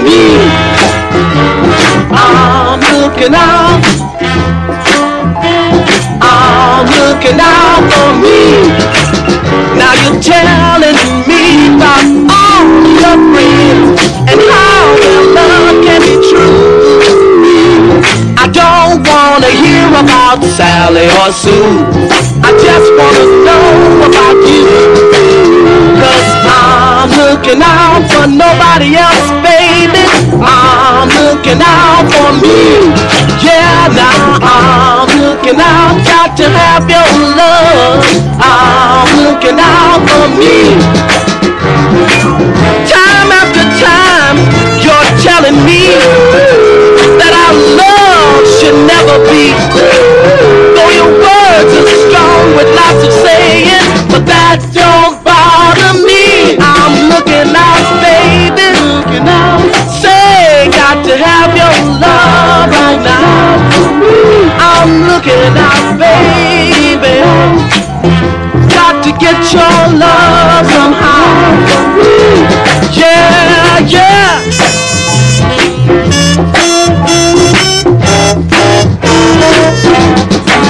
me. I'm looking out. I'm looking out for me. Now you're telling me about all your friends and how their love can be true. I don't wanna hear about Sally or Sue. I just wanna know about you. 'Cause I'm looking out for nobody else, baby. I'm looking out for me. Yeah, now I'm looking out. Got to have your love. I'm looking out for me. Time after time, you're telling me that our love should never be. Though your words are strong with lots of saying, but that don't bother me. I'm looking out, baby, looking out. Say, got to have your love right now. I'm looking out, baby. Got to get your love.